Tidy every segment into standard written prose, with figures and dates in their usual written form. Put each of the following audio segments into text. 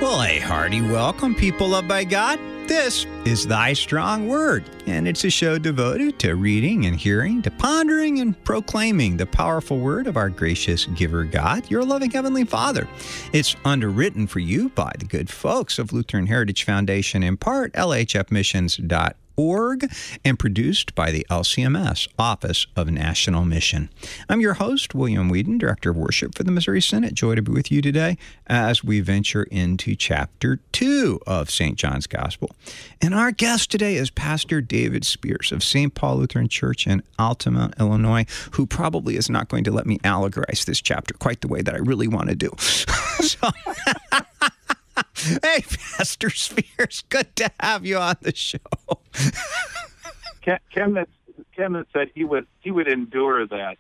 Well, a hearty welcome, people loved by God. This is Thy Strong Word, and it's a show devoted to reading and hearing, to pondering and proclaiming the powerful word of our gracious giver God, your loving Heavenly Father. It's underwritten for you by the good folks of Lutheran Heritage Foundation, in part lhfmissions.org, and produced by the LCMS Office of National Mission. I'm your host, William Whedon, Director of Worship for the Missouri Synod. Joy to be with you today as we venture into Chapter 2 of St. John's Gospel. And our guest today is Pastor David Spears of St. Paul Lutheran Church in Altamont, Illinois, who probably is not going to let me allegorize this chapter quite the way that I really want to do. Hey, Pastor Spears, good to have you on the show. Kenneth said he would endure that.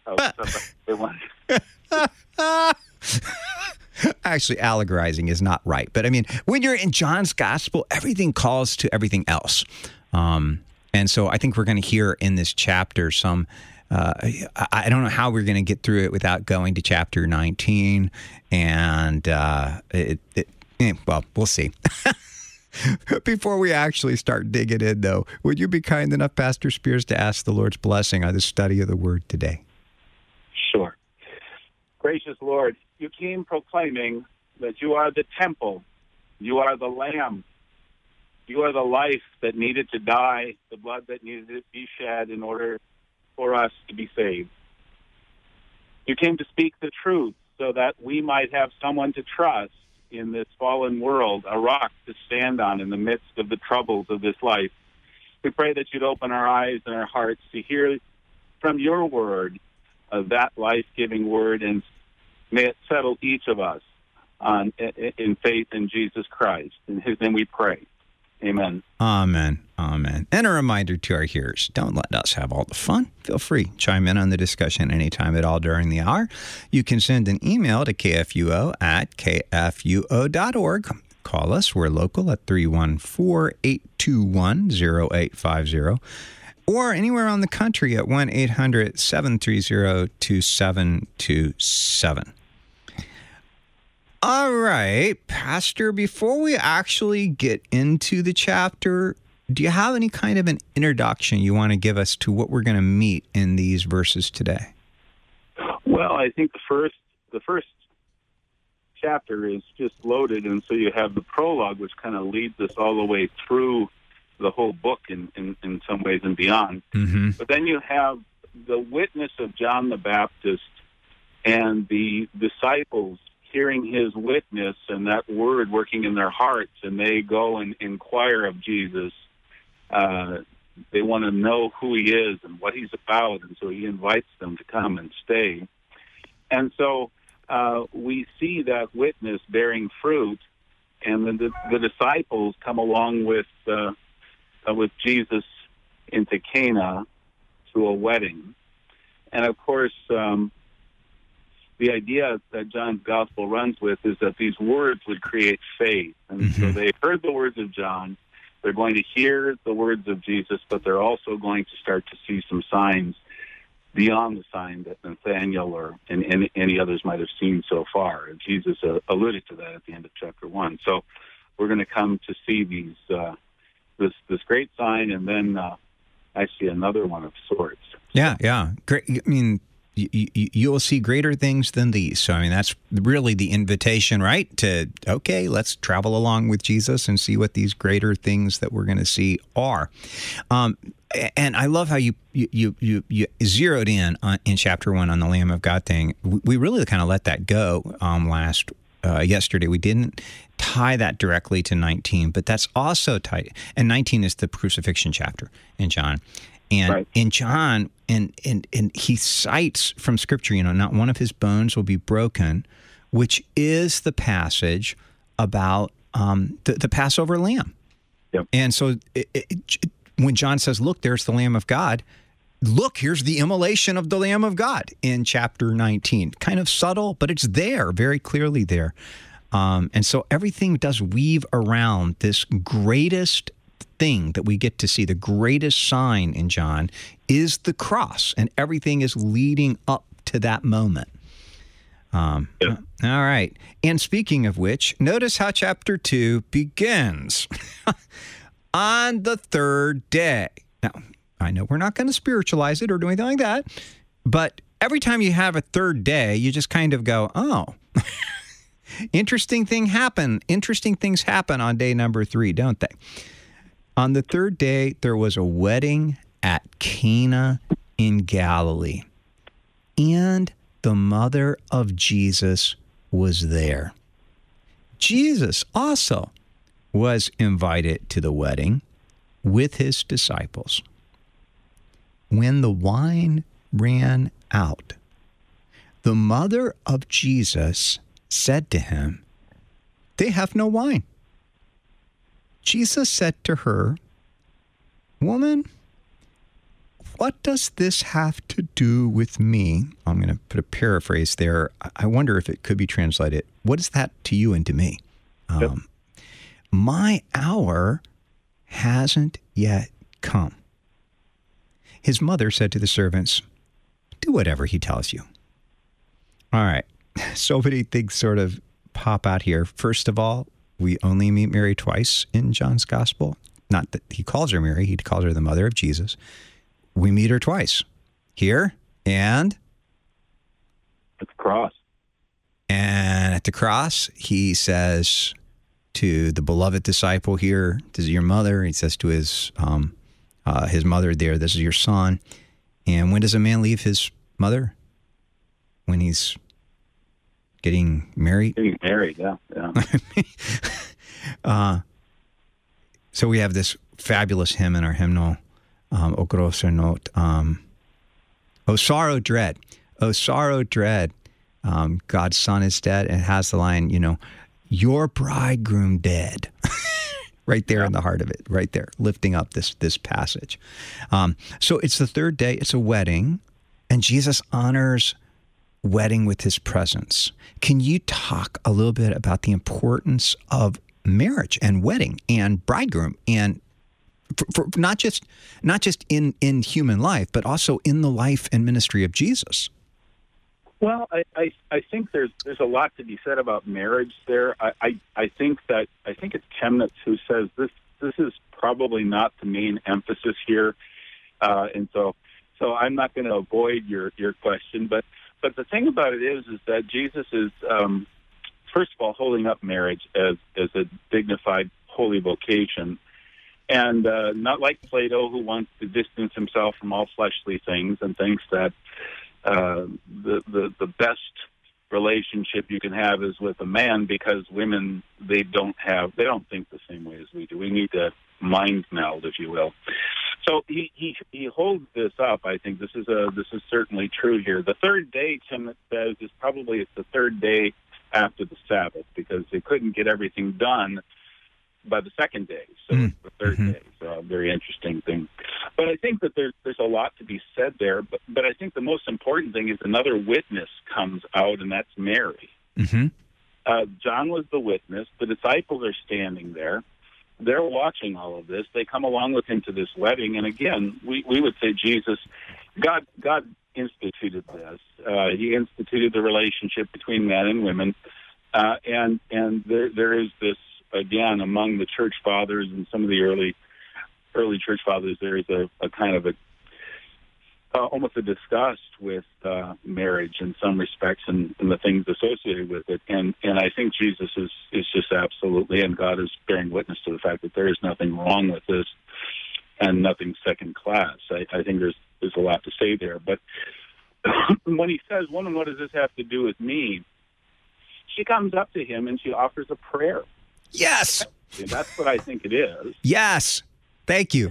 Actually, allegorizing is not right. But I mean, when you're in John's Gospel, everything calls to everything else. And so I think we're going to hear in this chapter some, I don't know how we're going to get through it without going to chapter 19. And well, we'll see. Before we actually start digging in, though, would you be kind enough, Pastor Spears, to ask the Lord's blessing on the study of the Word today? Sure. Gracious Lord, you came proclaiming that you are the temple, you are the Lamb, you are the life that needed to die, the blood that needed to be shed in order for us to be saved. You came to speak the truth so that we might have someone to trust in this fallen world, a rock to stand on in the midst of the troubles of this life. We pray that you'd open our eyes and our hearts to hear from your word, that life-giving word, and may it settle each of us in faith in Jesus Christ. In his name we pray. Amen. Amen. Amen. And a reminder to our hearers, don't let us have all the fun. Feel free. Chime in on the discussion anytime at all during the hour. You can send an email to kfuo@kfuo.org. Call us. We're local at 314-821-0850. Or anywhere on the country at 1-800-730-2727. All right, Pastor, before we actually get into the chapter, do you have any kind of an introduction you want to give us to what we're going to meet in these verses today? Well, I think the first chapter is just loaded, and so you have the prologue, which kind of leads us all the way through the whole book in some ways and beyond. Mm-hmm. But then you have the witness of John the Baptist and the disciples hearing his witness and that word working in their hearts, and they go and inquire of Jesus. They want to know who he is and what he's about, and so he invites them to come and stay. And so we see that witness bearing fruit, and then the disciples come along with Jesus into Cana to a wedding. And of course, the idea that John's gospel runs with is that these words would create faith. And so they heard the words of John. They're going to hear the words of Jesus, but they're also going to start to see some signs beyond the sign that Nathaniel or any others might have seen so far. And Jesus alluded to that at the end of chapter 1. So we're going to come to see these this great sign, and then actually another one of sorts. Yeah. Great. I mean, you will see greater things than these. So, I mean, that's really the invitation, right? To, okay, let's travel along with Jesus and see what these greater things that we're going to see are. And I love how you zeroed in chapter 1 on the Lamb of God thing. We really kind of let that go yesterday. We didn't tie that directly to 19, but that's also tied. And 19 is the crucifixion chapter in John. And right. In John, and he cites from Scripture, not one of his bones will be broken, which is the passage about the Passover lamb. Yep. And so when John says, look, there's the Lamb of God, look, here's the immolation of the Lamb of God in chapter 19. Kind of subtle, but it's there, very clearly there. And so everything does weave around this greatest thing that we get to see. The greatest sign in John is the cross, and everything is leading up to that moment. Yeah. All right. And speaking of which, notice how chapter 2 begins. On the third day. Now, I know we're not going to spiritualize it or do anything like that, but every time you have a third day, you just kind of go, oh, interesting things happen on day number 3, don't they? On the third day, there was a wedding at Cana in Galilee, and the mother of Jesus was there. Jesus also was invited to the wedding with his disciples. When the wine ran out, the mother of Jesus said to him, "They have no wine." Jesus said to her, "Woman, what does this have to do with me?" I'm going to put a paraphrase there. I wonder if it could be translated, "What is that to you and to me?" Yep. My hour hasn't yet come. His mother said to the servants, "Do whatever he tells you." All right. So many things sort of pop out here. First of all, we only meet Mary twice in John's gospel. Not that he calls her Mary, he calls her the mother of Jesus. We meet her twice. Here and At the cross. And at the cross, he says to the beloved disciple here, "This is your mother." He says to his mother there, "This is your son." And when does a man leave his mother? When he's getting married? Getting married, yeah. So we have this fabulous hymn in our hymnal, O grosser note, O sorrow dread, O sorrow dread, God's son is dead, and it has the line, your bridegroom dead. Right there in the heart of it, right there, lifting up this passage. So it's the third day, it's a wedding, and Jesus honors wedding with his presence. Can you talk a little bit about the importance of marriage and wedding and bridegroom, and for not just in human life, but also in the life and ministry of Jesus? Well, I think there's a lot to be said about marriage there. I think it's Chemnitz who says this is probably not the main emphasis here, and so I'm not going to avoid your question, but the thing about it is that Jesus is first of all holding up marriage as a dignified, holy vocation, and not like Plato, who wants to distance himself from all fleshly things and thinks that the best relationship you can have is with a man, because women they don't think the same way as we do. We need to mind meld, if you will. So he holds this up. I think this is certainly true here. The third day, Tim says, is probably it's the third day after the Sabbath, because they couldn't get everything done by the second day, so it's the third day. So a very interesting thing. But I think that there's a lot to be said there. But I think the most important thing is another witness comes out, and that's Mary. John was the witness. The disciples are standing there. They're watching all of this. They come along with him to this wedding, and again, we would say God instituted this. He instituted the relationship between men and women, and there is this. Again, among the church fathers and some of the early church fathers, there is a kind of almost a disgust with marriage in some respects and the things associated with it. And I think Jesus is just absolutely, and God is bearing witness to the fact that there is nothing wrong with this and nothing second class. I think there's a lot to say there. But when he says, "Woman, what does this have to do with me?" she comes up to him and she offers a prayer. Yes. That's what I think it is. Yes. Thank you.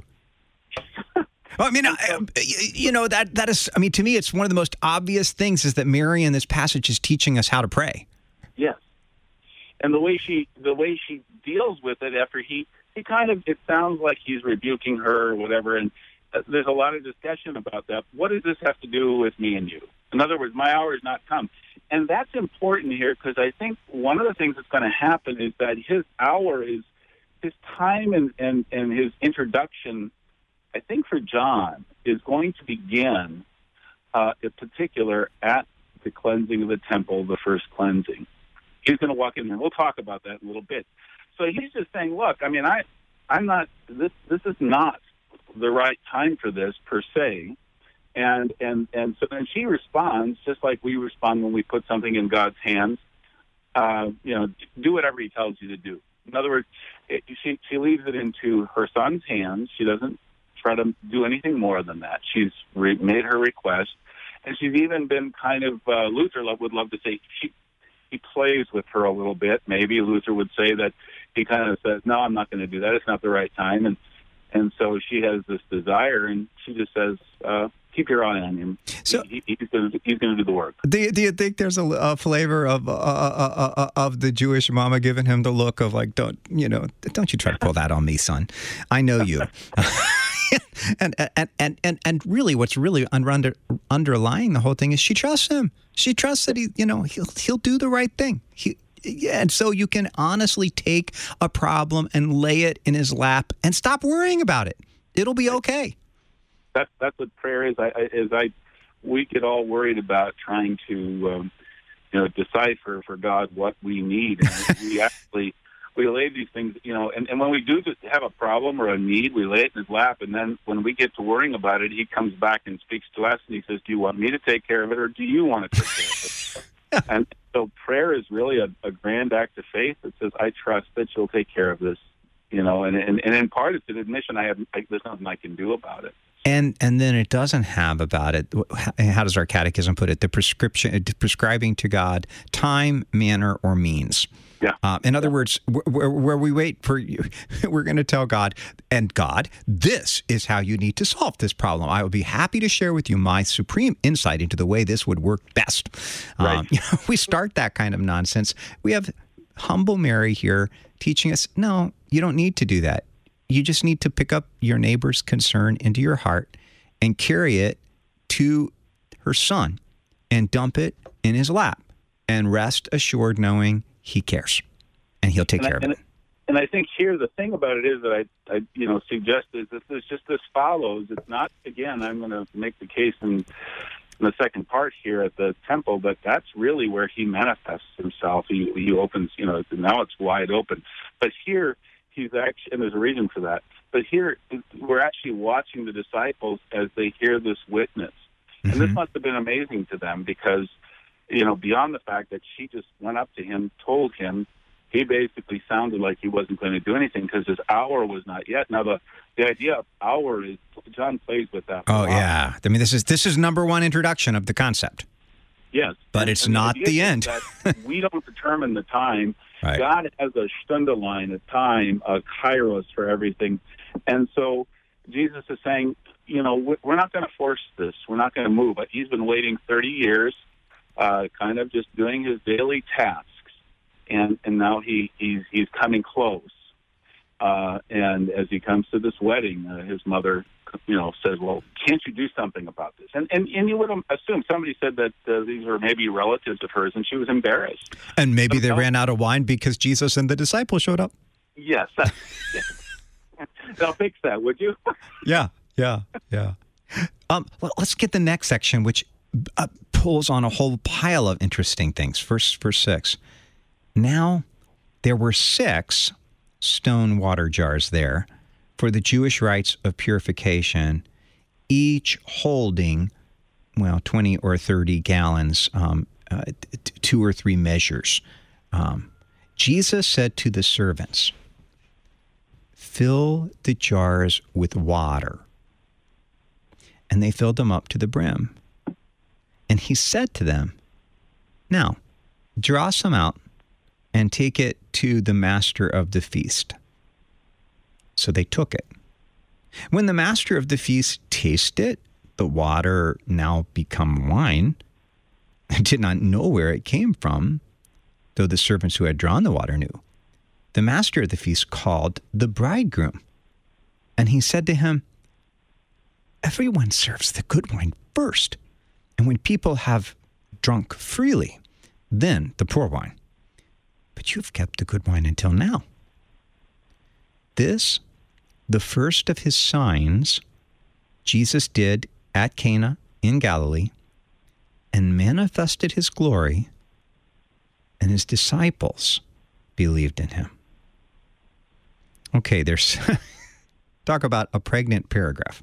I mean, that is, I mean, to me, it's one of the most obvious things is that Mary in this passage is teaching us how to pray. Yes. And the way she deals with it after he kind of, it sounds like he's rebuking her or whatever. And there's a lot of discussion about that. What does this have to do with me and you? In other words, my hour has not come. And that's important here, because I think one of the things that's going to happen is that his hour is his time and his introduction, I think for John, is going to begin in particular at the cleansing of the temple, the first cleansing. He's going to walk in there. We'll talk about that in a little bit. So he's just saying, look, I mean, I'm not, this is not the right time for this per se. And so then she responds just like we respond when we put something in God's hands. Do whatever he tells you to do. In other words, she leaves it into her son's hands. She doesn't try to do anything more than that. She's made her request, and she's even been kind of, Luther would love to say, he plays with her a little bit. Maybe Luther would say that he kind of says, no, I'm not going to do that. It's not the right time. And so she has this desire, and she just says, keep your eye on him. So he's going to do the work. Do you think there's a flavor of the Jewish mama giving him the look of like, don't you try to pull that on me, son? I know you. and really, what's really underlying the whole thing is she trusts him. She trusts that he'll do the right thing. And so you can honestly take a problem and lay it in his lap and stop worrying about it. It'll be okay. That's what prayer is. We get all worried about trying to, decipher for God what we need. And we lay these things, and when we do have a problem or a need, we lay it in his lap. And then when we get to worrying about it, he comes back and speaks to us, and he says, "Do you want me to take care of it, or do you want to take care of it?" And so prayer is really a grand act of faith that says, "I trust that you'll take care of this," And in part, it's an admission there's nothing I can do about it. And then it doesn't have about it, how does our catechism put it, the prescribing to God time, manner, or means. Yeah. In other words, where we wait for you, we're going to tell God, and God, this is how you need to solve this problem. I would be happy to share with you my supreme insight into the way this would work best. Right. We start that kind of nonsense. We have humble Mary here teaching us, no, you don't need to do that. You just need to pick up your neighbor's concern into your heart and carry it to her son and dump it in his lap and rest assured knowing he cares and he'll take care of it. And I think here the thing about it is that I suggest is that this follows. It's not, again, I'm going to make the case in the second part here at the temple, but that's really where he manifests himself. He opens, now it's wide open. But here, he's actually, and there's a reason for that. But here, we're actually watching the disciples as they hear this witness. Mm-hmm. And this must have been amazing to them because, beyond the fact that she just went up to him, told him, he basically sounded like he wasn't going to do anything because his hour was not yet. Now, the idea of hour is, John plays with that. Oh, yeah. I mean, this is number one introduction of the concept. Yes. But it's not the end. That we don't determine the time. Right. God has a Stunderline, a time, a kairos for everything. And so Jesus is saying, we're not going to force this. We're not going to move. He's been waiting 30 years, kind of just doing his daily tasks. And now he's coming close. And as he comes to this wedding, his mother, says, well, can't you do something about this? And you would assume somebody said that these were maybe relatives of hers, and she was embarrassed. And maybe they ran out of wine because Jesus and the disciples showed up. Yes. They'll fix that, would you? Yeah. Well, let's get the next section, which pulls on a whole pile of interesting things. Verse 6. Now there were 6 stone water jars there for the Jewish rites of purification, each holding, 20 or 30 gallons, 2 or 3 measures. Jesus said to the servants, fill the jars with water. And they filled them up to the brim. And he said to them, now, draw some out and take it to the master of the feast. So they took it. When the master of the feast tasted the water now become wine, and did not know where it came from, though the servants who had drawn the water knew, the master of the feast called the bridegroom. And he said to him, everyone serves the good wine first, and when people have drunk freely, then the poor wine. But you've kept the good wine until now. This, the first of his signs, Jesus did at Cana in Galilee, and manifested his glory, and his disciples believed in him. Okay, there's talk about a pregnant paragraph.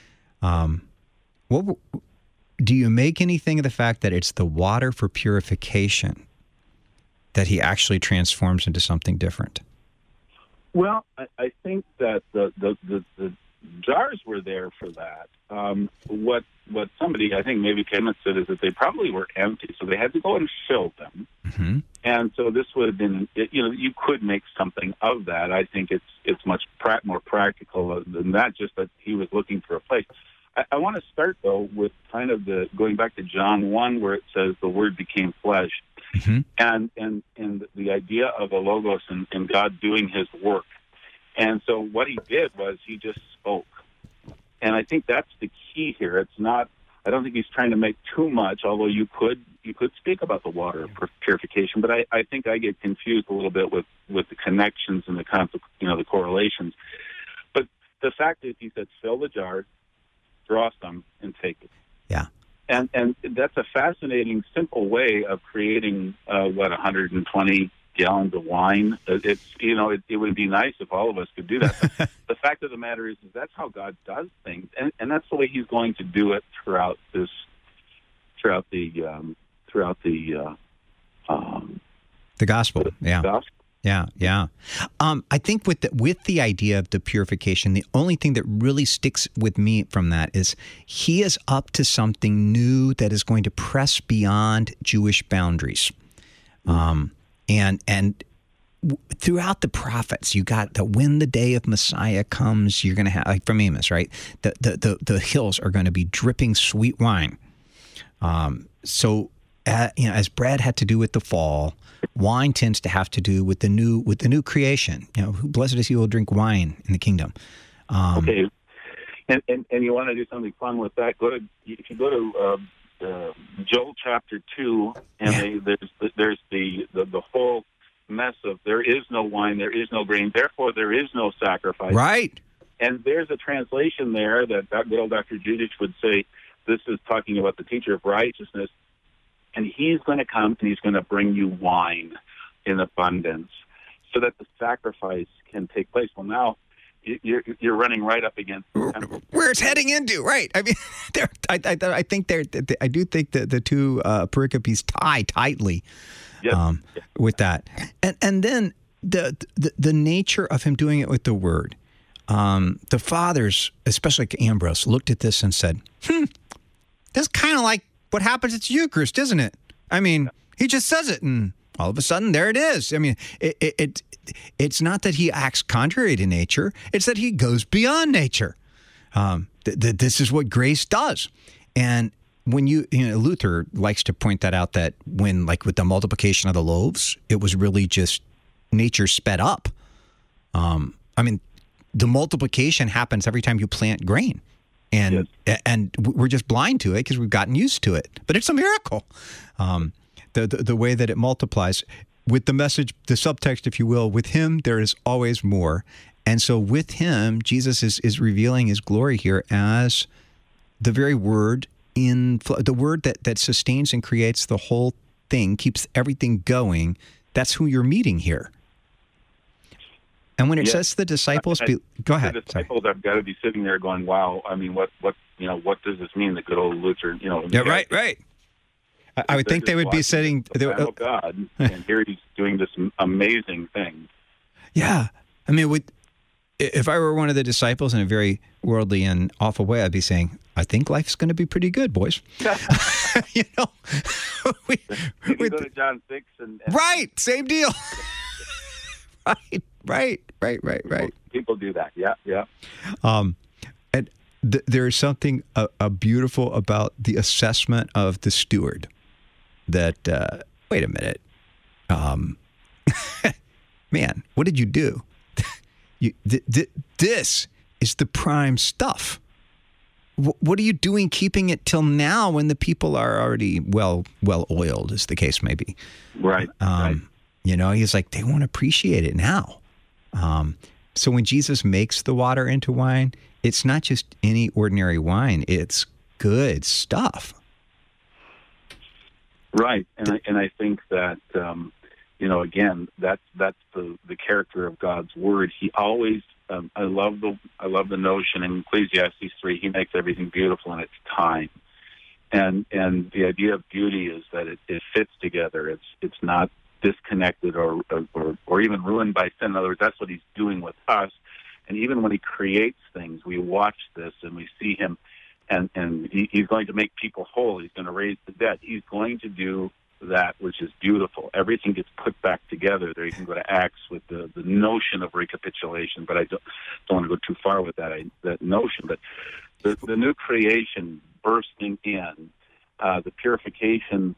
What do you make anything of the fact that it's the water for purification that he actually transforms into something different? Well, I think that the jars were there for that. What somebody, I think maybe Kenneth said, is that they probably were empty, so they had to go and fill them. Mm-hmm. And so this would have been, you could make something of that. I think it's much more practical than that, just that he was looking for a place. I want to start, though, with kind of going back to John 1, where it says the Word became flesh. Mm-hmm. And the idea of a logos and God doing his work. And so what he did was he just spoke. And I think that's the key here. It's not, I don't think he's trying to make too much, although you could speak about the water purification, but I think I get confused a little bit with the connections and the correlations. But the fact is, he said, fill the jar, draw some, and take it. Yeah. And that's a fascinating, simple way of creating 120 gallons of wine. It would be nice if all of us could do that. The fact of the matter is that's how God does things, and that's the way He's going to do it throughout the gospel. Yeah. Gospel. Yeah. I think with the idea of the purification, the only thing that really sticks with me from that is he is up to something new that is going to press beyond Jewish boundaries. And throughout the prophets, you got that when the day of Messiah comes, you're going to have, like from Amos, right? The hills are going to be dripping sweet wine. As bread had to do with the fall, wine tends to have to do with the new creation. Blessed is he who will drink wine in the kingdom. Okay, and you want to do something fun with that? If you go to Joel chapter 2, and there's the whole mess of there is no wine, there is no grain, therefore there is no sacrifice. Right. And there's a translation there that good old Dr. Judish would say, this is talking about the teacher of righteousness, and he's going to come and he's going to bring you wine in abundance so that the sacrifice can take place. Well, now you're running right up against where it's heading into, right? I mean, I do think that the two pericopes tie tightly with that, and then the nature of him doing it with the word. The fathers, especially like Ambrose, looked at this and said, "That's kind of like what happens at the Eucharist, isn't it? I mean, he just says it, and all of a sudden, there it is. I mean, it's not that he acts contrary to nature; it's that he goes beyond nature. This is what grace does, and when Luther likes to point that out, that when, like with the multiplication of the loaves, it was really just nature sped up. I mean, the multiplication happens every time you plant grain. And we're just blind to it because we've gotten used to it. But it's a miracle, the way that it multiplies. With the message, the subtext, if you will, with him there is always more. And so with him, Jesus is revealing his glory here as the very word, the word that sustains and creates the whole thing, keeps everything going. That's who you're meeting here. And when it says the disciples, go ahead. The disciples have got to be sitting there going, "Wow! I mean, what does this mean?" The good old Luther, Yeah, right. I would think they would be sitting. Oh God! And here he's doing this amazing thing. Yeah, I mean, if I were one of the disciples in a very worldly and awful way, I'd be saying, "I think life's going to be pretty good, boys." We go to John 6 and right, same deal. Right. People do that. Yeah. And there is something beautiful about the assessment of the steward. That wait a minute, man, what did you do? This is the prime stuff. What are you doing keeping it till now when the people are already well oiled, as the case may be? Right. Right. He's like, they won't appreciate it now. So when Jesus makes the water into wine, it's not just any ordinary wine. It's good stuff. Right, and I think that again, that's the character of God's word. He always I love the notion in Ecclesiastes 3. He makes everything beautiful in its time, and the idea of beauty is that it fits together. It's not disconnected or even ruined by sin. In other words, that's what He's doing with us. And even when He creates things, we watch this and we see Him. And he's going to make people whole. He's going to raise the dead. He's going to do that which is beautiful. Everything gets put back together. There you can go to Acts with the notion of recapitulation, but I don't want to go too far with that notion. But the new creation bursting in, the purification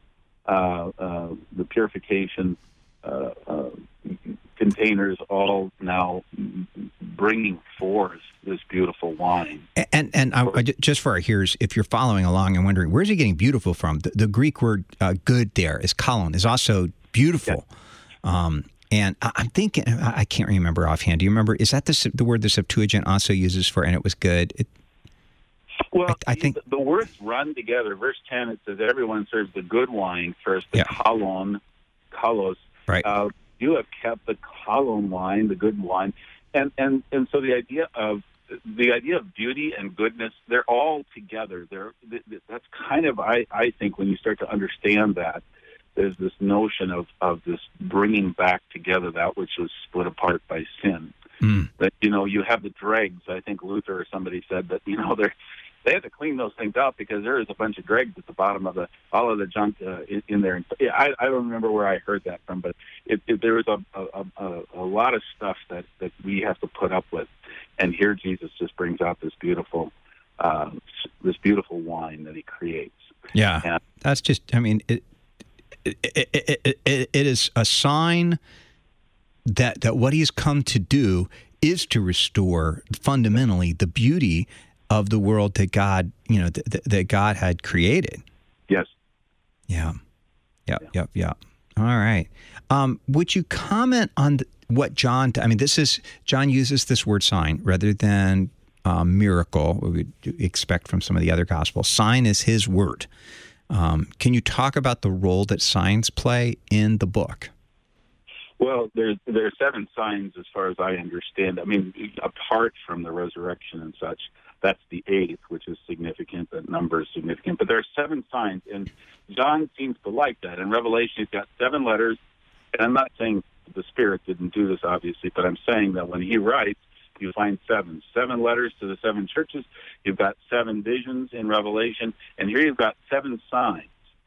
containers all now bringing forth this beautiful wine. And just for our hearers, if you're following along and wondering, where's he getting beautiful from? The Greek word good there is kalon, is also beautiful. Yeah. And I'm thinking, I can't remember offhand. Do you remember, is that the word the Septuagint also uses for, and it was good? I think the words run together. Verse 10, it says, everyone serves the good wine first, the kalon, kalos. Right. You have kept the kalon wine, the good wine. And so the idea of beauty and goodness, they're all together. That's kind of, I think, when you start to understand that, there's this notion of this bringing back together that which was split apart by sin. That, you have the dregs. I think Luther or somebody said that, they had to clean those things out because there is a bunch of dregs at the bottom of all of the junk in there. I don't remember where I heard that from, but there was a lot of stuff that we have to put up with. And here Jesus just brings out this beautiful wine that He creates. Yeah, and that's just, it is a sign that what He's come to do is to restore fundamentally the beauty of the world that God, that God had created. Yes. Yeah. All right. Would you comment on what John? John uses this word sign rather than miracle. We would expect from some of the other gospels. Sign is his word. Can you talk about the role that signs play in the book? Well, there are 7 signs as far as I understand. Apart from the resurrection and such. That's the 8th, which is significant. That number is significant. But there are 7 signs, and John seems to like that. In Revelation, he's got 7 letters, and I'm not saying the Spirit didn't do this, obviously, but I'm saying that when he writes, you find 7 letters to the 7 churches. You've got 7 visions in Revelation, and here you've got 7 signs.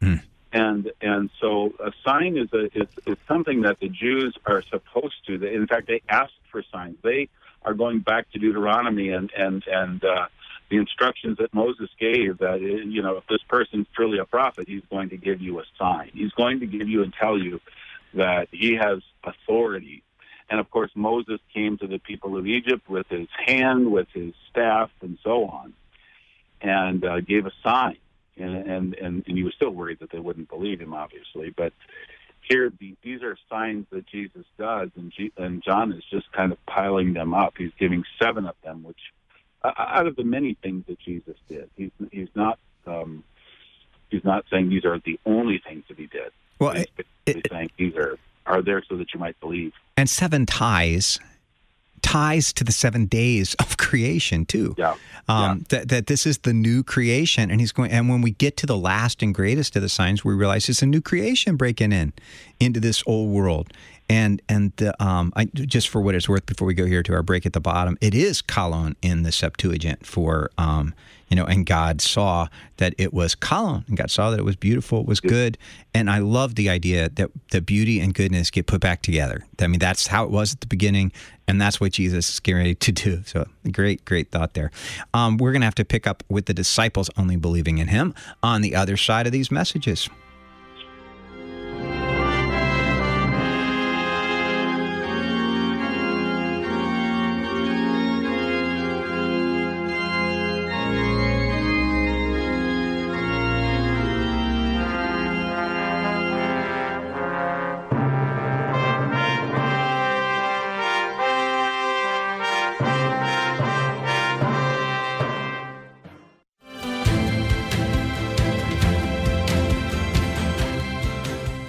And so a sign is something that the Jews are supposed to. In fact, they asked for signs. They are going back to Deuteronomy and the instructions that Moses gave that, if this person's truly a prophet, he's going to give you a sign. He's going to give you and tell you that he has authority. And, of course, Moses came to the people of Egypt with his hand, with his staff, and so on, and gave a sign. And he was still worried that they wouldn't believe him, obviously. But here, these are signs that Jesus does, and John is just kind of piling them up. He's giving 7 of them, which, out of the many things that Jesus did, he's not saying these are the only things that he did. Well, he's saying these are there so that you might believe. And 7 ties to the 7 days of creation too. That this is the new creation, and when we get to the last and greatest of the signs, we realize it's a new creation breaking into this old world. And just for what it's worth, before we go here to our break at the bottom, it is kalon in the Septuagint for and God saw that it was kalon, and God saw that it was beautiful, it was good. And I love the idea that the beauty and goodness get put back together. That's how it was at the beginning, and that's what Jesus is getting ready to do. So great thought there. We're going to have to pick up with the disciples only believing in him on the other side of these messages.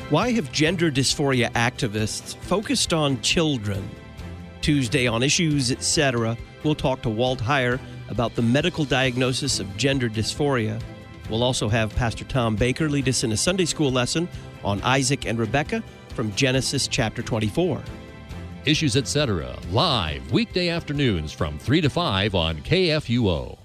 Why have gender dysphoria activists focused on children? Tuesday on Issues, Etc., we'll talk to Walt Heyer about the medical diagnosis of gender dysphoria. We'll also have Pastor Tom Baker lead us in a Sunday school lesson on Isaac and Rebekah from Genesis chapter 24. Issues, Etc., live weekday afternoons from 3 to 5 on KFUO.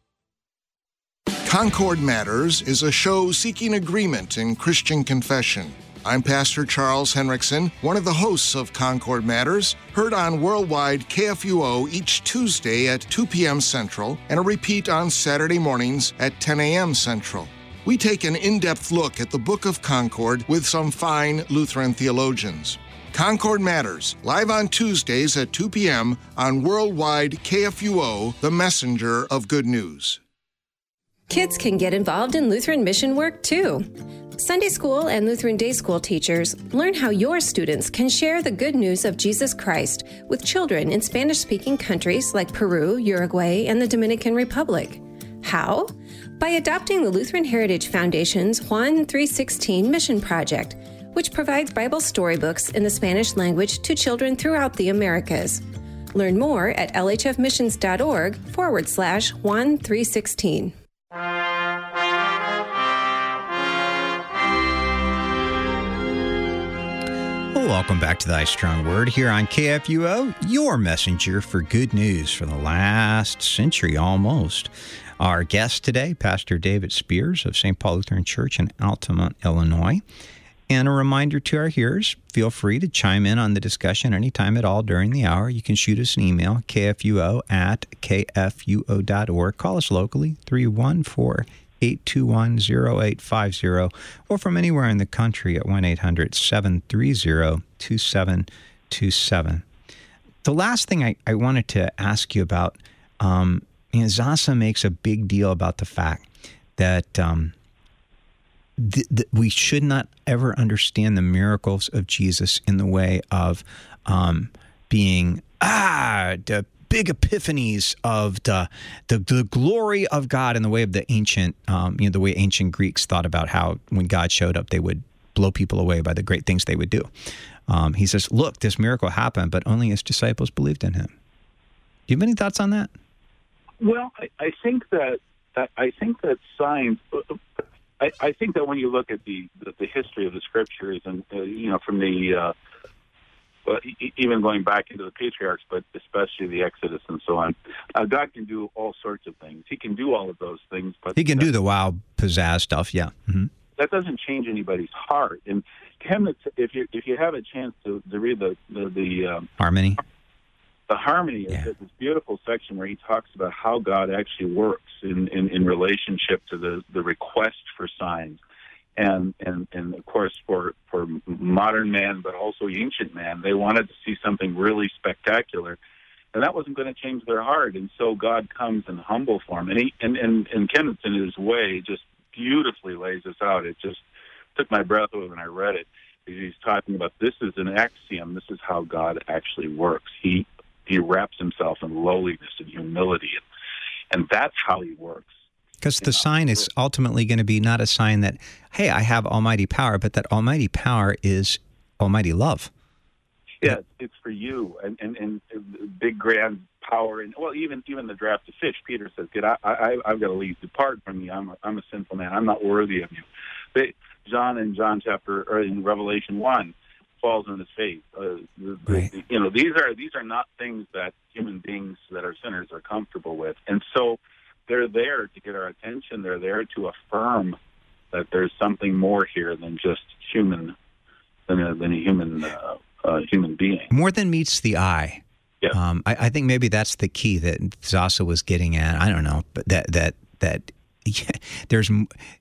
Concord Matters is a show seeking agreement in Christian confession. I'm Pastor Charles Henriksen, one of the hosts of Concord Matters, heard on worldwide KFUO each Tuesday at 2 p.m. Central and a repeat on Saturday mornings at 10 a.m. Central. We take an in-depth look at the Book of Concord with some fine Lutheran theologians. Concord Matters, live on Tuesdays at 2 p.m. on worldwide KFUO, the messenger of good news. Kids can get involved in Lutheran mission work, too. Sunday school and Lutheran day school teachers learn how your students can share the good news of Jesus Christ with children in Spanish-speaking countries like Peru, Uruguay, and the Dominican Republic. How? By adopting the Lutheran Heritage Foundation's Juan 3:16 mission project, which provides Bible storybooks in the Spanish language to children throughout the Americas. Learn more at lhfmissions.org/Juan 3:16. Welcome back to Thy Strong Word here on KFUO, your messenger for good news for the last century almost. Our guest today, Pastor David Spears of St. Paul Lutheran Church in Altamont, Illinois. And a reminder to our hearers, feel free to chime in on the discussion anytime at all during the hour. You can shoot us an email, kfuo@kfuo.org. Call us locally, 314-821-0850, or from anywhere in the country at 1-800-730-2727. The last thing I wanted to ask you about, Zasa makes a big deal about the fact that we should not ever understand the miracles of Jesus in the way of being the big epiphanies of the glory of God in the way of the ancient, the way ancient Greeks thought about how when God showed up, they would blow people away by the great things they would do. He says, look, this miracle happened, but only his disciples believed in him. Do you have any thoughts on that? Well, I think that signs. I think that when you look at the history of the scriptures, and from the even going back into the patriarchs, but especially the Exodus and so on, God can do all sorts of things. He can do all of those things, but he can do the wow pizzazz stuff. Yeah, mm-hmm. That doesn't change anybody's heart. And if you have a chance to read the harmony. The harmony is this beautiful section where he talks about how God actually works in relationship to the request for signs. And of course, for modern man, but also ancient man, they wanted to see something really spectacular. And that wasn't going to change their heart. And so God comes in humble form. And Kenneth, in his way, just beautifully lays this out. It just took my breath away when I read it. He's talking about this is an axiom. This is how God actually works. He wraps himself in lowliness and humility, and that's how he works. Because the sign is ultimately going to be not a sign that, hey, I have almighty power, but that almighty power is almighty love. Yeah, it's for you, and big grand power, and even the draft of fish. Peter says, I've got to leave. Depart from me. I'm a sinful man. I'm not worthy of you. John in Revelation 1. Falls on his face. Right. These are not things that human beings that are sinners are comfortable with, and so they're there to get our attention. They're there to affirm that there's something more here than just human, than a human being. More than meets the eye. Yeah. I think maybe that's the key that Zasa was getting at. I don't know, but that there's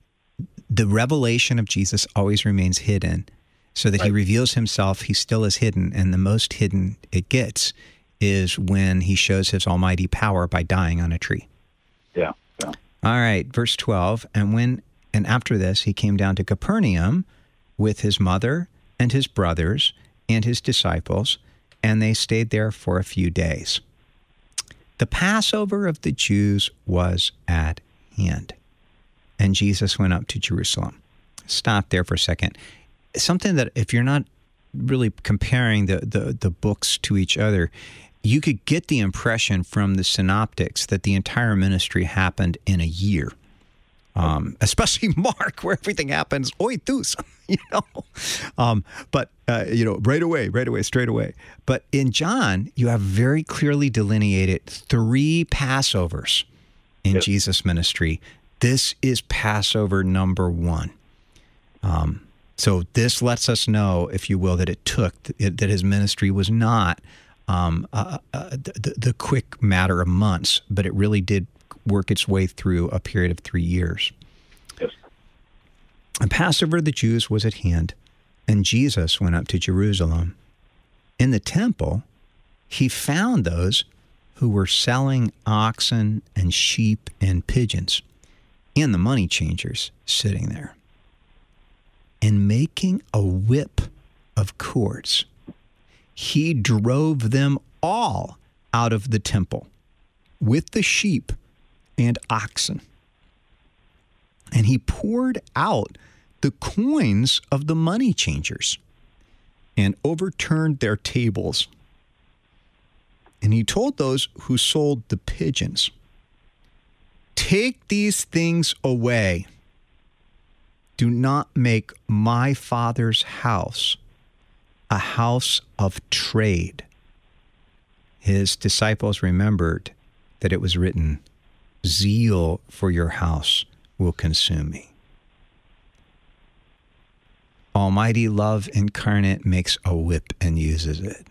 the revelation of Jesus always remains hidden. So that he reveals himself, he still is hidden, and the most hidden it gets is when he shows his almighty power by dying on a tree. Yeah. All right, verse 12, and after this he came down to Capernaum with his mother and his brothers and his disciples, and they stayed there for a few days. The Passover of the Jews was at hand, and Jesus went up to Jerusalem. Stop there for a second. something that if you're not really comparing the books to each other, you could get the impression from the synoptics that the entire ministry happened in a year. Especially Mark, where everything happens, oitus, but right away, straight away. But in John, you have very clearly delineated 3 Passovers in Jesus' ministry. This is Passover number 1. So this lets us know, if you will, that that his ministry was not the quick matter of months, but it really did work its way through a period of 3 years. Yes. And Passover of the Jews was at hand, and Jesus went up to Jerusalem. In the temple, he found those who were selling oxen and sheep and pigeons, and the money changers sitting there. And making a whip of cords, he drove them all out of the temple with the sheep and oxen. And he poured out the coins of the money changers and overturned their tables. And he told those who sold the pigeons, "Take these things away. Do not make my Father's house a house of trade." His disciples remembered that it was written, "Zeal for your house will consume me." Almighty love incarnate makes a whip and uses it.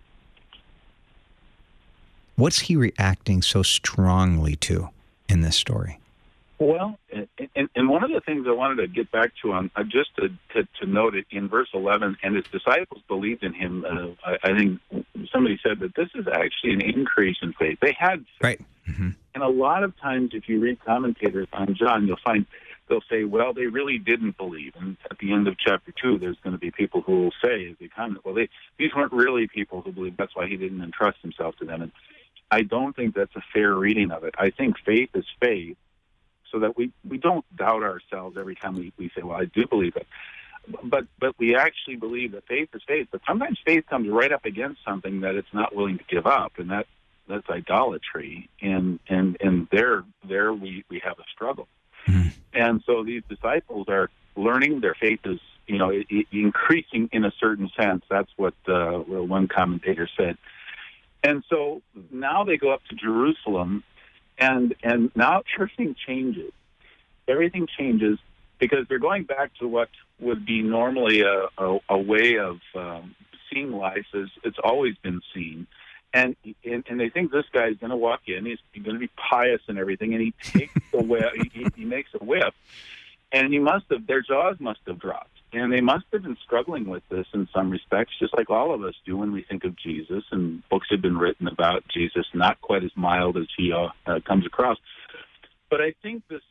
What's he reacting so strongly to in this story? Well, and one of the things I wanted to get back to on just to note it in verse 11, and his disciples believed in him. I think somebody said that this is actually an increase in faith. They had faith. Right. Mm-hmm. And a lot of times, if you read commentators on John, you'll find they'll say, well, they really didn't believe. And at the end of chapter 2, there's going to be people who will say, as they comment, well, these weren't really people who believed. That's why he didn't entrust himself to them. And I don't think that's a fair reading of it. I think faith is faith, so that we don't doubt ourselves every time we say, well, I do believe it. But we actually believe that faith is faith. But sometimes faith comes right up against something that it's not willing to give up, and that's idolatry. And there we have a struggle. Mm-hmm. And so these disciples are learning. Their faith is increasing in a certain sense. That's what one commentator said. And so now they go up to Jerusalem. And now everything changes. Everything changes because they're going back to what would be normally a way of seeing life as it's always been seen. And they think this guy's going to walk in, he's going to be pious and everything, and he takes the whip, he makes a whip, and their jaws must have dropped. And they must have been struggling with this in some respects, just like all of us do when we think of Jesus, and books have been written about Jesus, not quite as mild as he comes across. But I think this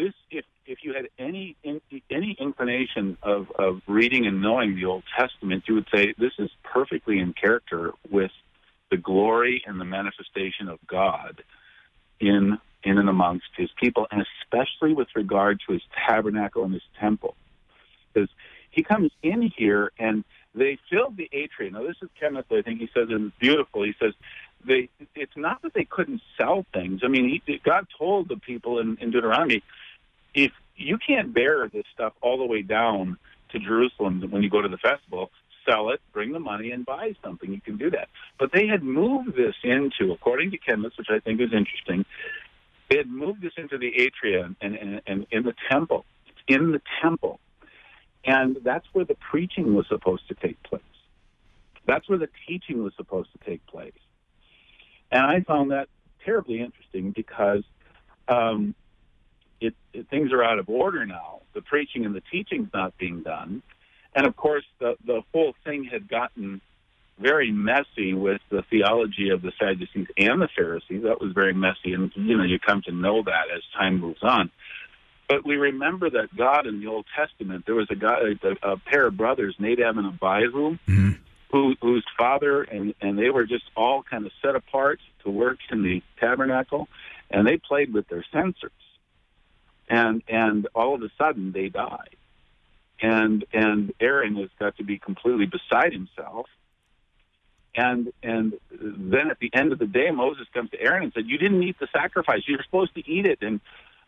if you had any inclination of reading and knowing the Old Testament, you would say this is perfectly in character with the glory and the manifestation of God in and amongst his people, and especially with regard to his tabernacle and his temple. Because he comes in here and they filled the atrium. Now, this is Kenneth, I think he says, and it's beautiful. He says, it's not that they couldn't sell things. I mean, God told the people in Deuteronomy, if you can't bear this stuff all the way down to Jerusalem when you go to the festival, sell it, bring the money, and buy something. You can do that. But they had moved this into, according to Kenneth, which I think is interesting, they had moved this into the atrium and in the temple. It's in the temple. And that's where the preaching was supposed to take place. That's where the teaching was supposed to take place. And I found that terribly interesting because things are out of order now. The preaching and the teaching's not being done. And, of course, the whole thing had gotten very messy with the theology of the Sadducees and the Pharisees. That was very messy, and, you come to know that as time moves on. But we remember that God in the Old Testament, there was a pair of brothers, Nadab and Abihu, mm-hmm. whose father, and they were just all kind of set apart to work in the tabernacle, and they played with their censers. And all of a sudden, they died. and Aaron has got to be completely beside himself. And then at the end of the day, Moses comes to Aaron and said, "You didn't eat the sacrifice. You're supposed to eat it." And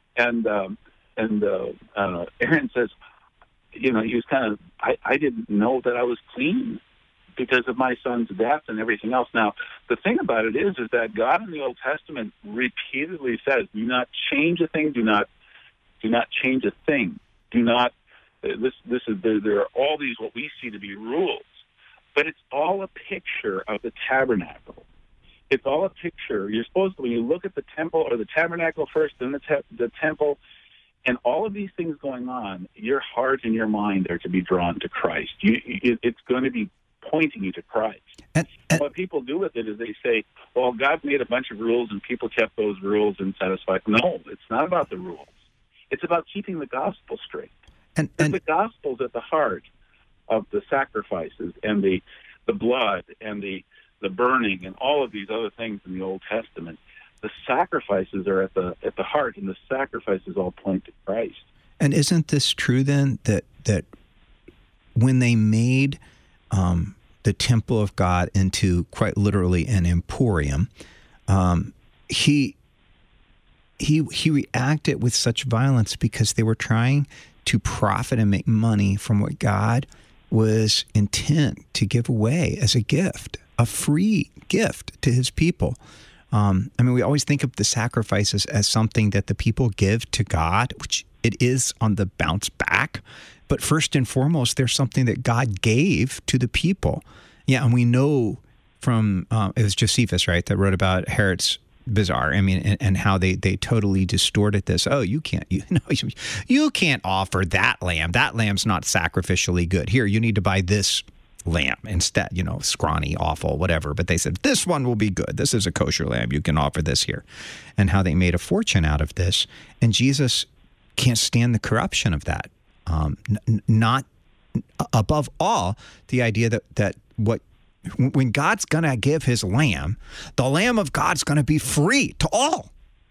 Aaron says, he was kind of, I didn't know that I was clean because of my son's death and everything else. Now, the thing about it is that God in the Old Testament repeatedly says, "Do not change a thing. Do not change a thing. Do not." There are all these what we see to be rules. But it's all a picture of the tabernacle. It's all a picture. You're supposed to, when you look at the temple or the tabernacle first, then the temple, and all of these things going on, your heart and your mind are to be drawn to Christ. It's going to be pointing you to Christ. And what people do with it is they say, well, God made a bunch of rules and people kept those rules and satisfied. No, it's not about the rules. It's about keeping the gospel straight. And the gospel's at the heart of the sacrifices and the blood and the burning and all of these other things in the Old Testament. The sacrifices are at the heart, and the sacrifices all point to Christ. And isn't this true then that when they made the temple of God into quite literally an emporium, he reacted with such violence because they were trying to profit and make money from what God was intent to give away as a gift, a free gift to his people. We always think of the sacrifices as something that the people give to God, which it is on the bounce back. But first and foremost, there's something that God gave to the people. Yeah, and we know from, it was Josephus, right, that wrote about Herod's Bazaar. And how they totally distorted this. Oh, you can't offer that lamb. That lamb's not sacrificially good. Here, you need to buy this lamb instead. Scrawny, awful, whatever. But they said this one will be good. This is a kosher lamb. You can offer this here, and how they made a fortune out of this. And Jesus can't stand the corruption of that. Not above all the idea that when God's going to give his lamb, the Lamb of God's going to be free to all.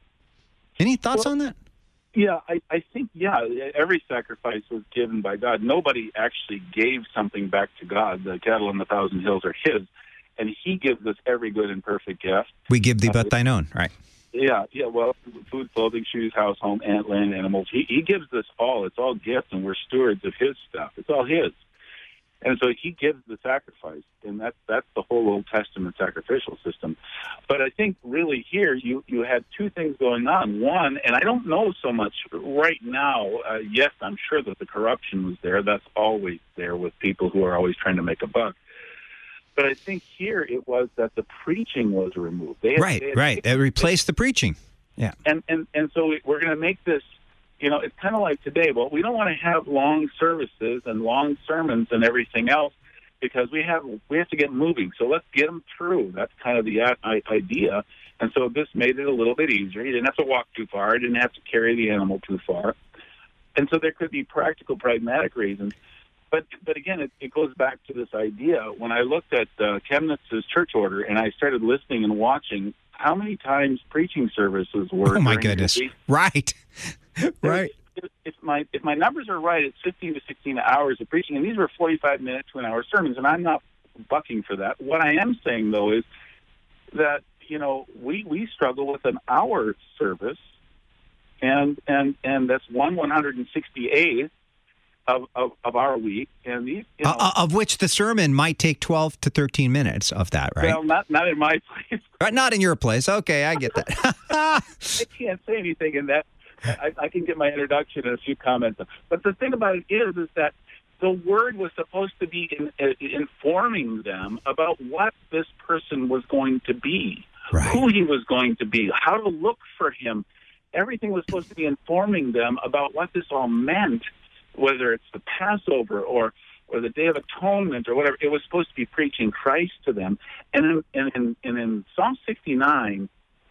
Any thoughts on that? Yeah, I think, every sacrifice was given by God. Nobody actually gave something back to God. The cattle on the 1,000 hills are his, and he gives us every good and perfect gift. We give thee but thine own, right? Yeah, well, food, clothing, shoes, house, home, land, animals. He gives us all. It's all gifts, and we're stewards of his stuff. It's all his. And so he gives the sacrifice, and that's the whole Old Testament sacrificial system. But I think really here you had two things going on. One, and I don't know so much right now, yes, I'm sure that the corruption was there. That's always there with people who are always trying to make a buck. But I think here it was that the preaching was removed. Right. It replaced the preaching. Yeah. And so we're going to make this, it's kind of like today. Well, we don't want to have long services and long sermons and everything else because we have to get moving. So let's get them through. That's kind of the idea. And so this made it a little bit easier. You didn't have to walk too far. You didn't have to carry the animal too far. And so there could be practical, pragmatic reasons. But again, it goes back to this idea. When I looked at Chemnitz's church order and I started listening and watching how many times preaching services were. Oh, my goodness. Right. Right. If my numbers are right, it's 15 to 16 hours of preaching, and these were 45-minute to an hour sermons, and I'm not bucking for that. What I am saying, though, is that, we struggle with an hour service, and that's 168th of our week, and these of which the sermon might take 12 to 13 minutes of that, right? Well, not in my place. Right, not in your place. Okay, I get that. I can't say anything in that. I can get my introduction and a few comments. But the thing about it is that the word was supposed to be informing them about what this person was going to be, right, who he was going to be, how to look for him. Everything was supposed to be informing them about what this all meant, whether it's the Passover or the Day of Atonement or whatever. It was supposed to be preaching Christ to them. And in Psalm 69,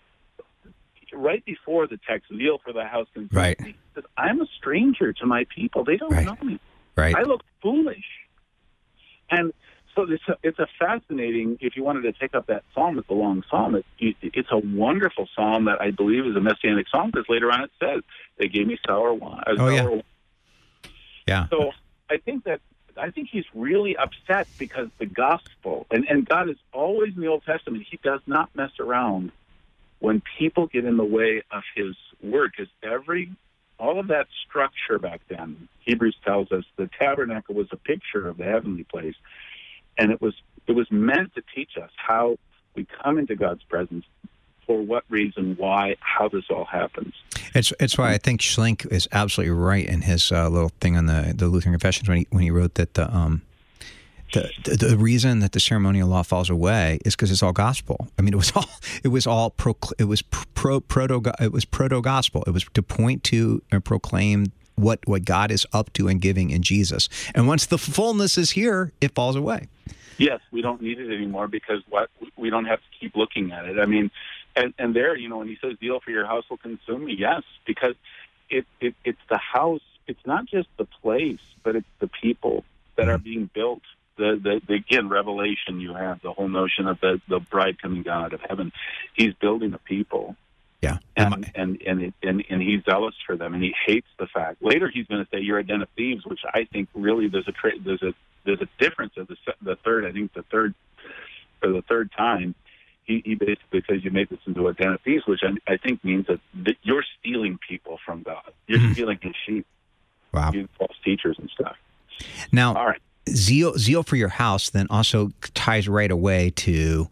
right before the text, zeal for the house continues, right, he says, I'm a stranger to my people. They don't know me. Right. I look foolish. And so it's a fascinating, if you wanted to take up that psalm, it's a long psalm. It's a wonderful psalm that I believe is a messianic psalm because later on it says, they gave me sour wine. Yeah. So think he's really upset because the gospel, and God is always in the Old Testament, he does not mess around when people get in the way of his word, because all of that structure back then, Hebrews tells us the tabernacle was a picture of the heavenly place, and it was meant to teach us how we come into God's presence, for what reason, why, how this all happens. It's why I think Schlink is absolutely right in his little thing on the Lutheran Confessions when he wrote that the reason that the ceremonial law falls away is because it's all gospel. I mean, it was proto gospel. It was to point to and proclaim what God is up to and giving in Jesus. And once the fullness is here, it falls away. Yes, we don't need it anymore because we don't have to keep looking at it. I mean, and there, when he says, "Zeal for your house will consume me," yes, because it's the house. It's not just the place, but it's the people that are being built. Again, Revelation, you have the whole notion of the bride coming down out of heaven. He's building a people. Yeah, and he's zealous for them, and he hates the fact. Later, he's going to say, "You're a den of thieves," which I think really there's a difference of the third. I think for the third time, he basically says you made this into a den of thieves, which I think means that you're stealing people from God. You're stealing his sheep. Wow, you false teachers and stuff. Now, all right. Zeal for your house then also ties right away to.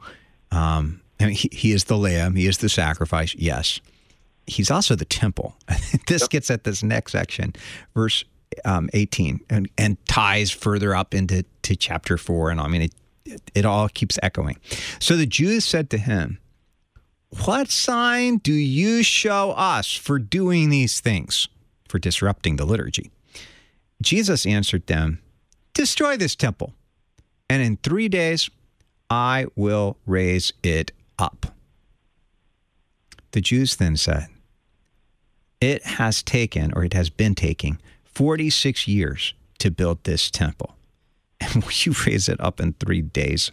He is the lamb. He is the sacrifice. Yes. He's also the temple. This gets at this next section, verse 18, and ties further up into chapter 4. And I mean, it all keeps echoing. So the Jews said to him, "What sign do you show us for doing these things, for disrupting the liturgy?" Jesus answered them, "Destroy this temple, and in 3 days I will raise it up." The Jews then said, it has been taking 46 years to build this temple, and will you raise it up in 3 days?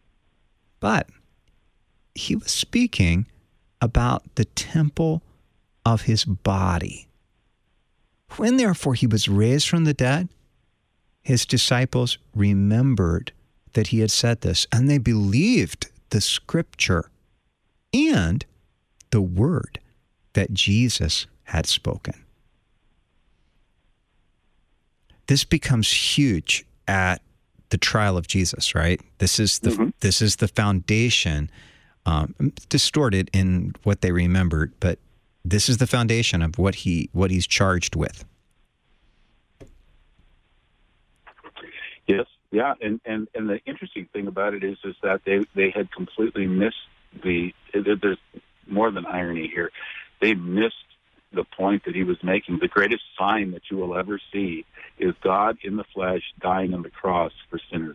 But he was speaking about the temple of his body. When therefore he was raised from the dead, his disciples remembered that he had said this, and they believed the scripture and the word that Jesus had spoken. This becomes huge at the trial of Jesus, right? This is the foundation, distorted in what they remembered, but this is the foundation of what he's charged with. Yes. Yeah, and the interesting thing about it is that they had completely missed there's more than irony here. They missed the point that he was making. The greatest sign that you will ever see is God in the flesh dying on the cross for sinners.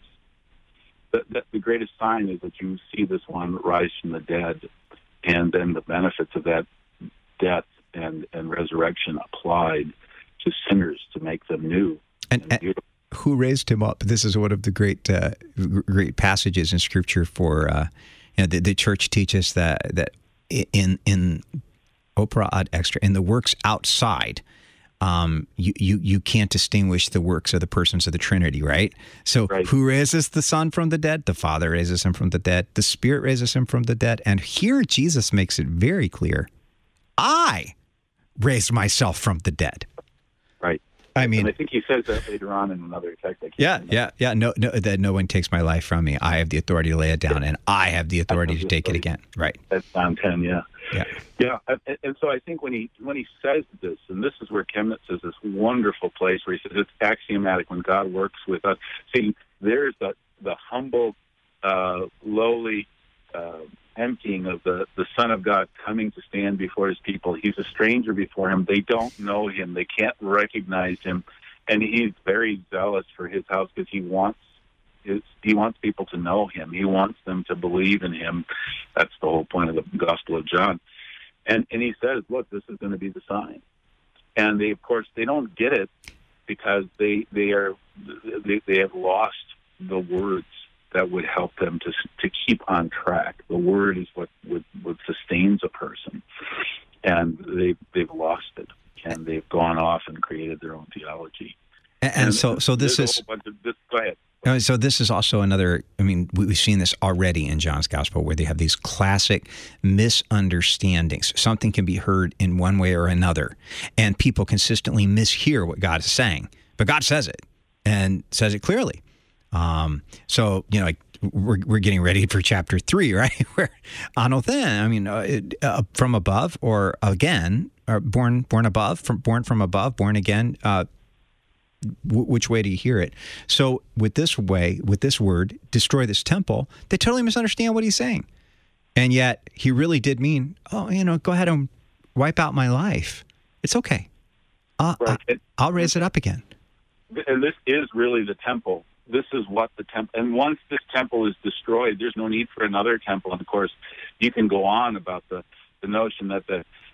The greatest sign is that you see this one rise from the dead, and then the benefits of that death and resurrection applied to sinners to make them new and beautiful. Who raised him up? This is one of the great passages in Scripture for the church teaches that in opera ad extra, in the works outside, you can't distinguish the works of the persons of the Trinity, right? So right. Who raises the Son from the dead? The Father raises him from the dead. The Spirit raises him from the dead. And here Jesus makes it very clear, I raised myself from the dead. Right. I mean, and I think he says that later on in another text. Yeah. No, that no one takes my life from me. I have the authority to lay it down, and I have the authority to take it again. Right. That's John 10. Yeah. And so I think when he says this, and this is where Chemnitz is this wonderful place where he says it's axiomatic when God works with us. See, there's the humble, lowly emptying of the Son of God coming to stand before his people. He's a stranger before him. They don't know him. They can't recognize him. And he's very zealous for his house because he wants people to know him. He wants them to believe in him. That's the whole point of the Gospel of John. And he says, look, this is going to be the sign. And they, of course, they don't get it because they have lost the words that would help them to keep on track. The word is what sustains a person, and they've lost it, and they've gone off and created their own theology. And so this is. Go ahead. So this is also another, I mean, we've seen this already in John's Gospel where they have these classic misunderstandings. Something can be heard in one way or another, and people consistently mishear what God is saying. But God says it, and says it clearly. So, like we're getting ready for chapter 3, right? Where Anothen, from above or again, or born above, born from above, born again, which way do you hear it? So with this word, destroy this temple, they totally misunderstand what he's saying. And yet he really did mean, go ahead and wipe out my life. It's okay. I'll raise it up again. And this is really the temple. This is what the temple, and once this temple is destroyed, there's no need for another temple. And of course, you can go on about the notion that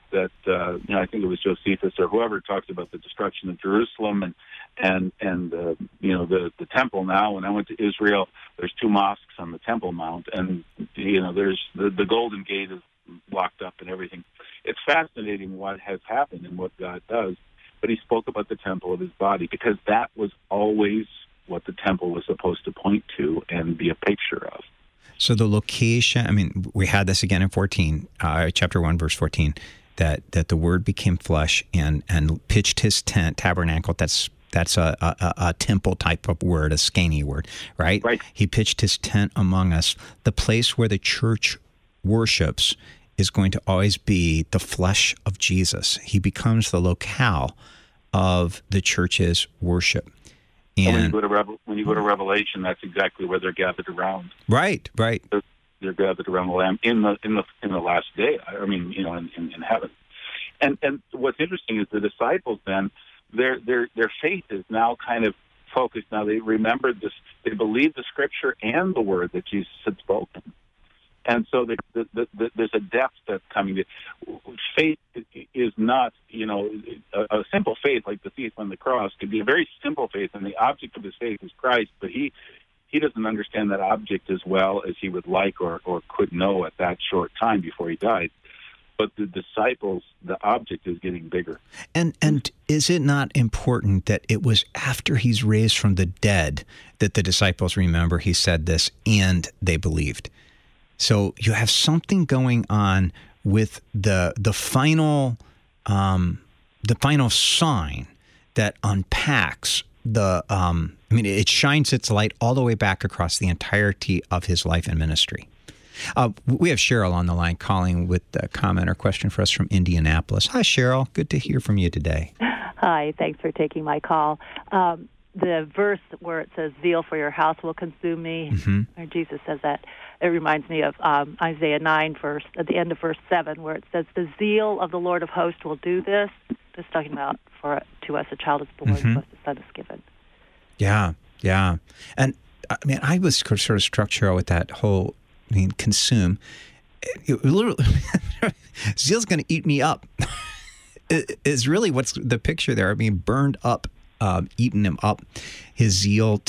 I think it was Josephus or whoever talks about the destruction of Jerusalem and the temple. Now, when I went to Israel, there's 2 mosques on the Temple Mount, and there's the Golden Gate is blocked up and everything. It's fascinating what has happened and what God does. But he spoke about the temple of his body because that was always what the temple was supposed to point to and be a picture of. So the location, we had this again in 14, chapter 1, verse 14, that the Word became flesh and pitched his tent, tabernacle. That's a temple type of word, a Scani word, right? Right. He pitched his tent among us. The place where the church worships is going to always be the flesh of Jesus. He becomes the locale of the church's worship. And when you go to Revelation, that's exactly where they're gathered around. Right. They're gathered around the Lamb in the last day. In heaven. And what's interesting is the disciples then, their faith is now kind of focused. Now they remembered this. They believed the Scripture and the word that Jesus had spoken. And so there's a depth that's coming. Faith is not, a simple faith like the thief on the cross could be a very simple faith, and the object of his faith is Christ, but he doesn't understand that object as well as he would like or could know at that short time before he died. But the disciples, the object is getting bigger. And is it not important that it was after he's raised from the dead that the disciples remember he said this and they believed? So you have something going on with the final sign that unpacks it shines its light all the way back across the entirety of his life and ministry. We have Cheryl on the line calling with a comment or question for us from Indianapolis. Hi, Cheryl. Good to hear from you today. Hi. Thanks for taking my call. The verse where it says, zeal for your house will consume me, or Jesus says that, it reminds me of Isaiah 9, at the end of verse 7, where it says, the zeal of the Lord of hosts will do this. Just talking about, to us a child is born, to us a son is given. Yeah. And, I was sort of struck, Cheryl, with that whole, consume. Literally, zeal's going to eat me up. Is really what's the picture there. Burned up, eaten him up. His zeal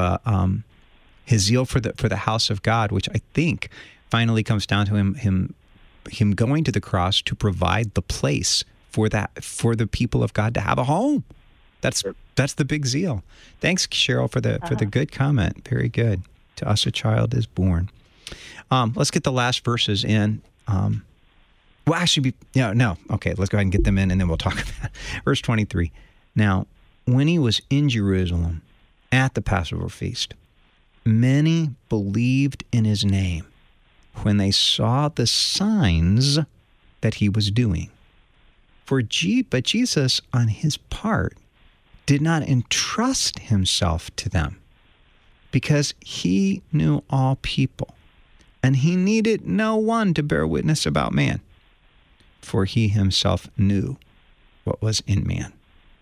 for the house of God, which I think finally comes down to him going to the cross to provide the place for the people of God to have a home. That's the big zeal. Thanks, Cheryl, for the good comment. Very good. To us a child is born. Let's get the last verses in. Okay, let's go ahead and get them in, and then we'll talk about it. Verse 23. Now, when he was in Jerusalem at the Passover feast, many believed in his name when they saw the signs that he was doing. But Jesus, on his part, did not entrust himself to them, because he knew all people, and he needed no one to bear witness about man, for he himself knew what was in man.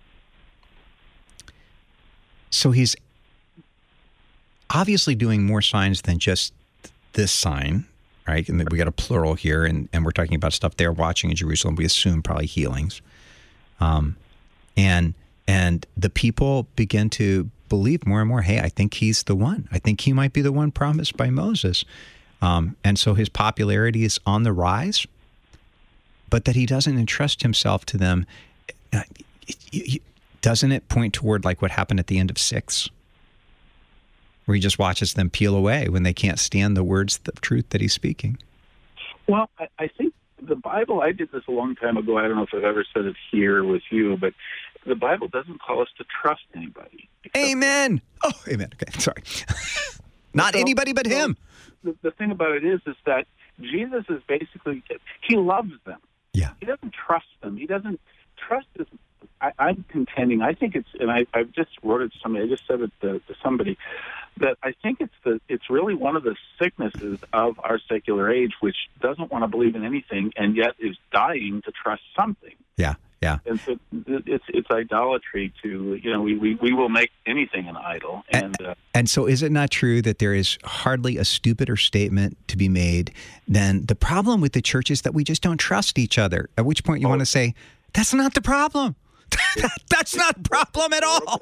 So he's obviously doing more signs than just this sign, right? And we got a plural here, and we're talking about stuff they're watching in Jerusalem. We assume probably healings. And the people begin to believe more and more, hey, I think he's the one. I think he might be the one promised by Moses. And so his popularity is on the rise, but that he doesn't entrust himself to them doesn't it point toward like what happened at the end of 6? Where he just watches them peel away when they can't stand the words of truth that he's speaking. Well, I think the Bible, I did this a long time ago. I don't know if I've ever said it here with you, but the Bible doesn't call us to trust anybody. Amen. Oh, amen. Okay, sorry. Not anybody but him. The thing about it is that Jesus is basically, he loves them. Yeah. He doesn't trust them. He doesn't trust this. I'm contending, I think it's, and I just wrote it to somebody, I just said it to somebody, that I think it's really one of the sicknesses of our secular age, which doesn't want to believe in anything and yet is dying to trust something. Yeah, yeah. And so it's idolatry to, we will make anything an idol. And so is it not true that there is hardly a stupider statement to be made than the problem with the church is that we just don't trust each other, at which point you want to say, that's not the problem. That's not the problem at all.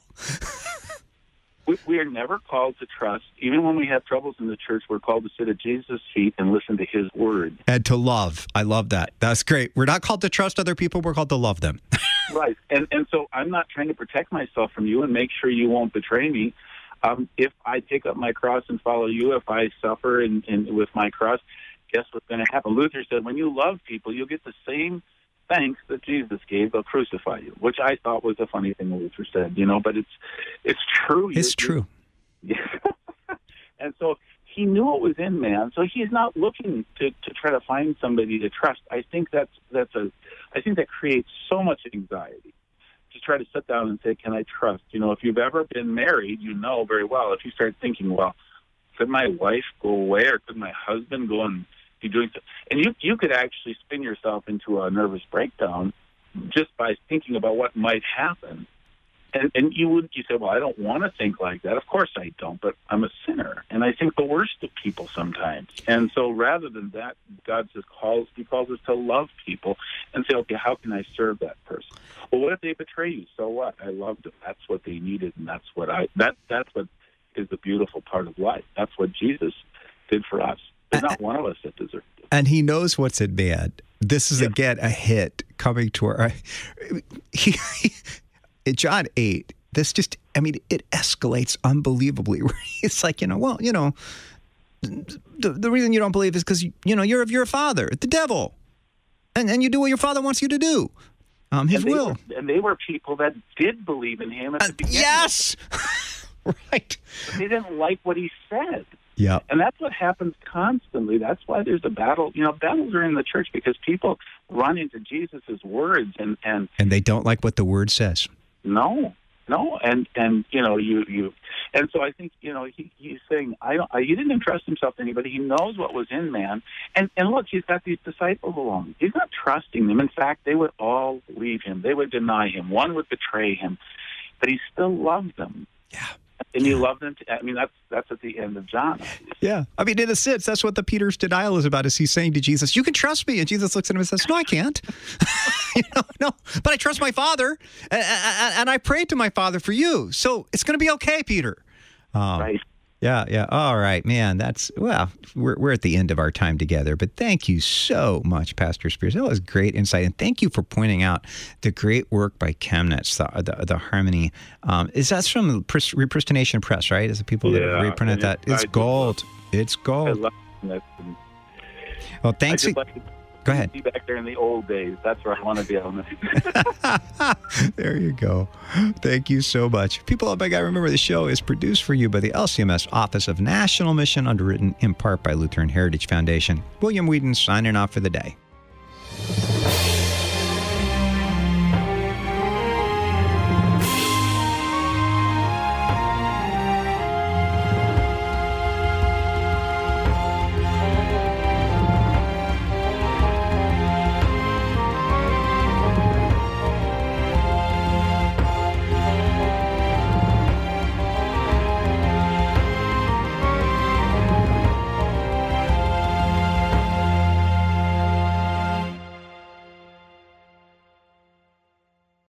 We are never called to trust. Even when we have troubles in the church, we're called to sit at Jesus' feet and listen to his word. And to love. I love that. That's great. We're not called to trust other people. We're called to love them. Right. And so I'm not trying to protect myself from you and make sure you won't betray me. If I take up my cross and follow you, if I suffer with my cross, guess what's going to happen? Luther said, when you love people, you'll get the same thanks that Jesus gave, they'll crucify you, which I thought was a funny thing Luther said, but it's true. It's true. And so he knew it was in man, so he's not looking to try to find somebody to trust. I think I think that creates so much anxiety to try to sit down and say, can I trust? If you've ever been married, you know very well, if you start thinking, well, could my wife go away or could my husband go and be doing so? And you could actually spin yourself into a nervous breakdown just by thinking about what might happen. And you say, well, I don't want to think like that. Of course I don't, but I'm a sinner. And I think the worst of people sometimes. And so rather than that, God calls us to love people and say, okay, how can I serve that person? Well, what if they betray you? So what? I loved them. That's what they needed, and that's what is the beautiful part of life. That's what Jesus did for us. There's not one of us that deserves it. And he knows what's in man. This is, again, a hit coming to our... John 8, this just, it escalates unbelievably. It's like, the reason you don't believe is because, you're of your father, the devil. And you do what your father wants you to do. His will. And they were people that did believe in him at the beginning. Yes! Right. But they didn't like what he said. Yeah. And that's what happens constantly. That's why there's a battle. Battles are in the church because people run into Jesus' words and they don't like what the word says. No, and you, and so I think he's saying he didn't entrust himself to anybody. He knows what was in man, and look, he's got these disciples along. He's not trusting them. In fact, they would all leave him. They would deny him. One would betray him, but he still loved them. Yeah. And you love them. That's at the end of John. Obviously. Yeah. In a sense, that's what the Peter's denial is about, is he's saying to Jesus, you can trust me. And Jesus looks at him and says, no, I can't. No, but I trust my Father. And I prayed to my Father for you. So it's going to be okay, Peter. Right. Yeah. All right, man. We're at the end of our time together, but thank you so much, Pastor Spears. That was great insight, and thank you for pointing out the great work by Chemnitz, the harmony. Is that from Repristination Press, right? Is the people that reprinted that? It's gold. It's gold. I love that. Well, thanks. Go ahead. Be back there in the old days. That's where I want to be on this. There you go. Thank you so much. People up by God, remember the show is produced for you by the LCMS Office of National Mission, underwritten in part by Lutheran Heritage Foundation. William Whedon signing off for the day.